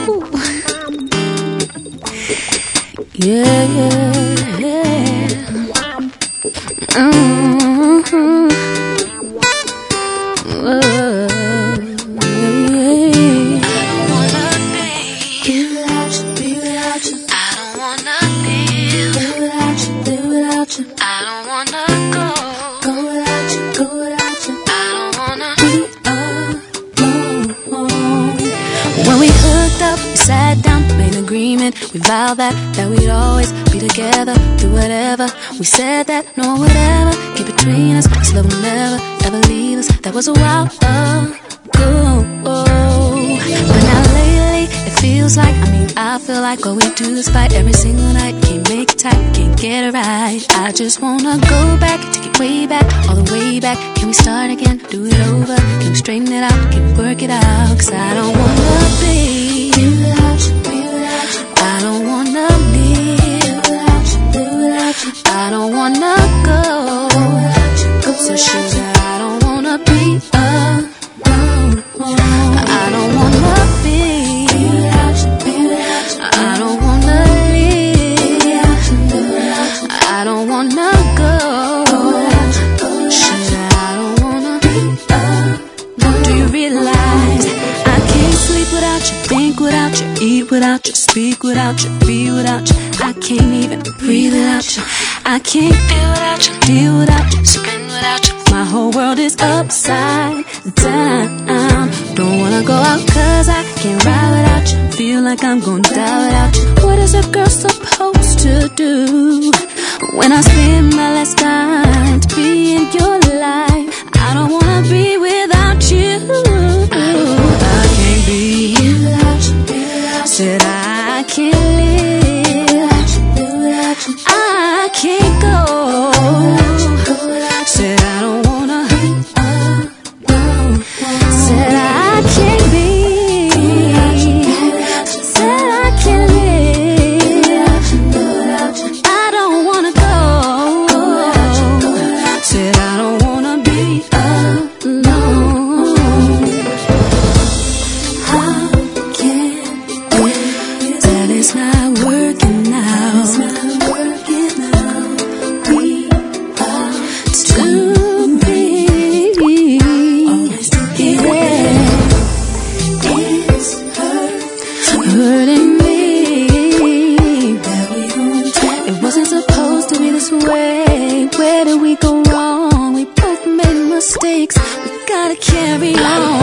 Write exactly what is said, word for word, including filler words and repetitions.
Yeah, yeah, yeah. Mm-hmm. Whoa, yeah. I don't wanna be without you. I don't wanna live without you, live without you. I don't wanna go, go without you, go without you. I don't wanna be alone. When we hooked up, we sat down, made an agreement. We vowed that, that we'd always be together, do whatever. We said that no one would ever get between us, so love will never, ever leave us. That was a while ago. But now lately, it feels like, I mean, I feel like all we do is fight every single night. Can't make it tight, can't get it right. I just wanna go back, take it way back, all the way back. Can we start again, do it over? Can we straighten it out, can we work it out? Cause I don't wanna be without you, be without you. I don't wanna live without you, live without you. I don't wanna go, go without you, go so without sugar, you. I don't wanna be alone. I don't wanna be without you, be without you. I don't wanna live I don't wanna go, sugar, I don't wanna be alone. Do you realize I can't sleep without you, think without you, eat without you, speak without you, be without you. I can't even breathe without you. I can't feel without you, deal without you, spin without you. My whole world is upside down. Don't wanna go out cause I can't ride without you. Feel like I'm gonna die without you. What is a girl supposed to do when I spend my last time to be in your life? I don't wanna be without you. I can't be without you, be without you. Said I can't live I can't go. Said I don't wanna. Said I can't be. Said I can't live. I don't wanna go. Said I don't wanna be alone. How can that it's not working now? it's not working out? We are To be, always together. It's hurting me. that we don't talk. It wasn't supposed to be this way. Where did we go wrong? We both made mistakes. We gotta carry on.